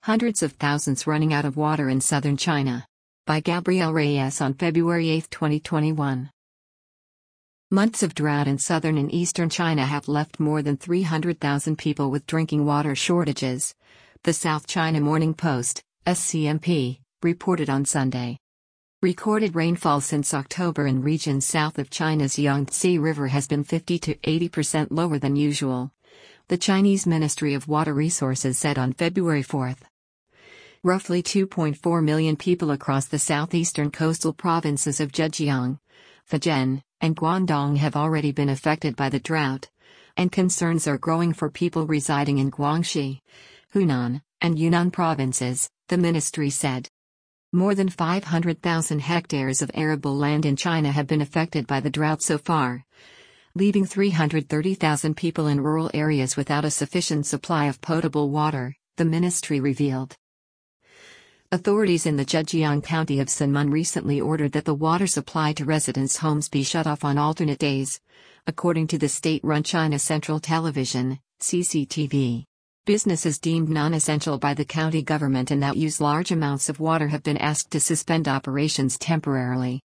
Hundreds of thousands running out of water in southern China. By Gabriel Reyes on February 8, 2021. Months of drought in southern and eastern China have left more than 300,000 people with drinking water shortages, the South China Morning Post, SCMP, reported on Sunday. Recorded rainfall since October in regions south of China's Yangtze River has been 50 to 80% lower than usual, the Chinese Ministry of Water Resources said on February 4. Roughly 2.4 million people across the southeastern coastal provinces of Zhejiang, Fujian, and Guangdong have already been affected by the drought, and concerns are growing for people residing in Guangxi, Hunan, and Yunnan provinces, the ministry said. More than 500,000 hectares of arable land in China have been affected by the drought so far, leaving 330,000 people in rural areas without a sufficient supply of potable water, the ministry revealed. Authorities in the Zhejiang County of Sunmun recently ordered that the water supply to residents' homes be shut off on alternate days, according to the state-run China Central Television, CCTV. Businesses deemed non-essential by the county government and that use large amounts of water have been asked to suspend operations temporarily.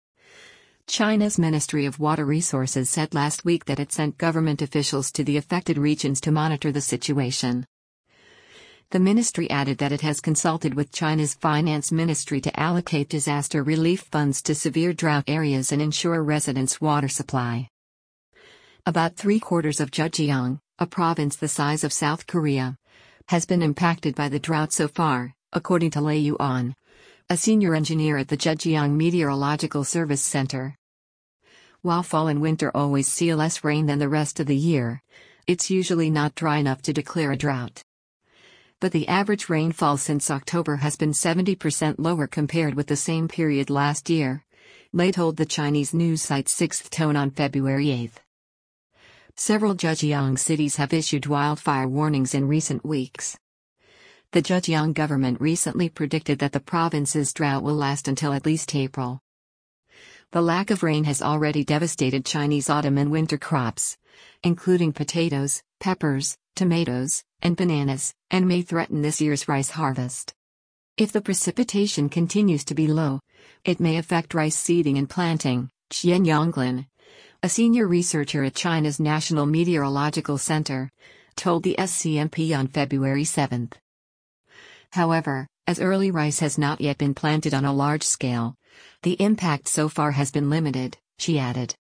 China's Ministry of Water Resources said last week that it sent government officials to the affected regions to monitor the situation. The ministry added that it has consulted with China's finance ministry to allocate disaster relief funds to severe drought areas and ensure residents' water supply. About three-quarters of Zhejiang, a province the size of South Korea, has been impacted by the drought so far, according to Lei Yuan, a senior engineer at the Zhejiang Meteorological Service Center. While fall and winter always see less rain than the rest of the year, it's usually not dry enough to declare a drought. But the average rainfall since October has been 70% lower compared with the same period last year, Lei told the Chinese news site Sixth Tone on February 8. Several Zhejiang cities have issued wildfire warnings in recent weeks. The Zhejiang government recently predicted that the province's drought will last until at least April. The lack of rain has already devastated Chinese autumn and winter crops, including potatoes, peppers, tomatoes, and bananas, and may threaten this year's rice harvest. If the precipitation continues to be low, it may affect rice seeding and planting, Qian Yonglin, a senior researcher at China's National Meteorological Center, told the SCMP on February 7. However, as early rice has not yet been planted on a large scale, the impact so far has been limited, she added.